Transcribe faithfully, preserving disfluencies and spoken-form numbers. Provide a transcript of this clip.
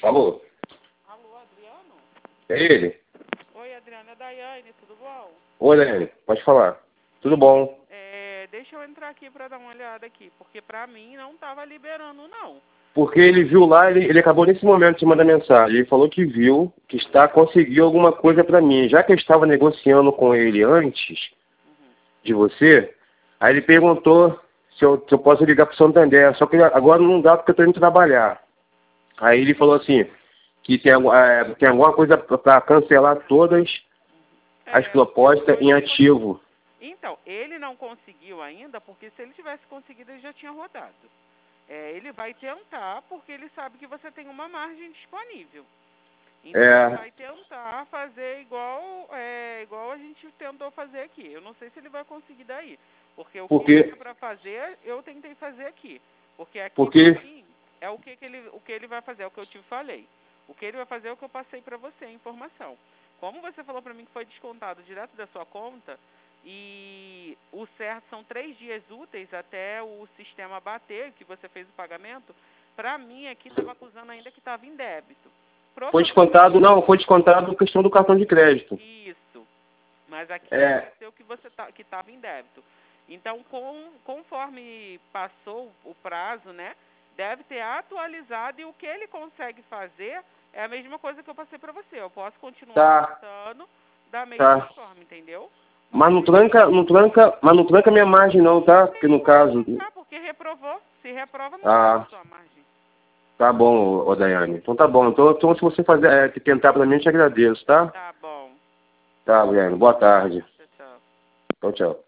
Alô? Alô, Adriano? É ele? Oi, Adriano, é Daiane, tudo bom? Oi, Daniel, pode falar. Tudo bom? É, deixa eu entrar aqui pra dar uma olhada aqui, porque pra mim não tava liberando, não. Porque ele viu lá, ele, ele acabou nesse momento de mandar mensagem. Ele falou que viu, que está conseguiu alguma coisa para mim. Já que eu estava negociando com ele antes Uhum. de você, aí ele perguntou se eu, se eu posso ligar para o Santander. Só que agora não dá porque eu estou indo trabalhar. Aí ele falou assim, que tem, é, tem alguma coisa para cancelar todas as É, propostas em ativo. Então, ele não conseguiu ainda, porque se ele tivesse conseguido, ele já tinha rodado. É, ele vai tentar, porque ele sabe que você tem uma margem disponível. Então, É. ele vai tentar fazer igual, é, igual a gente tentou fazer aqui. Eu não sei se ele vai conseguir daí. Porque o Porque, que é para fazer, eu tentei fazer aqui. Porque aqui, porque pra mim, é o que, que, ele, o que ele vai fazer, é o que eu te falei. O que ele vai fazer é o que eu passei para você, a informação. Como você falou para mim que foi descontado direto da sua conta, e o certo são três dias úteis até o sistema bater, que você fez o pagamento, para mim aqui estava acusando ainda que estava em débito. foi descontado, não, foi descontado a questão do cartão de crédito. Isso. Mas aqui É. apareceu que você tá, que estava em débito. Então, com, conforme passou o prazo, né, deve ter atualizado, e o que ele consegue fazer é a mesma coisa que eu passei para você. Eu posso continuar Tá. passando da mesma Tá. forma, entendeu? Mas não tranca, não tranca, mas não tranca minha margem não, tá? Porque no caso... Ah, porque reprovou. Se reprova, não Ah, tranca a sua margem. tá bom, ô Daiane. Então tá bom. Então, então se você fazer, é, tentar pra mim, eu te agradeço, tá? Tá bom. Tá, Daiane. Boa tarde. Tchau, tchau. Tchau, tchau.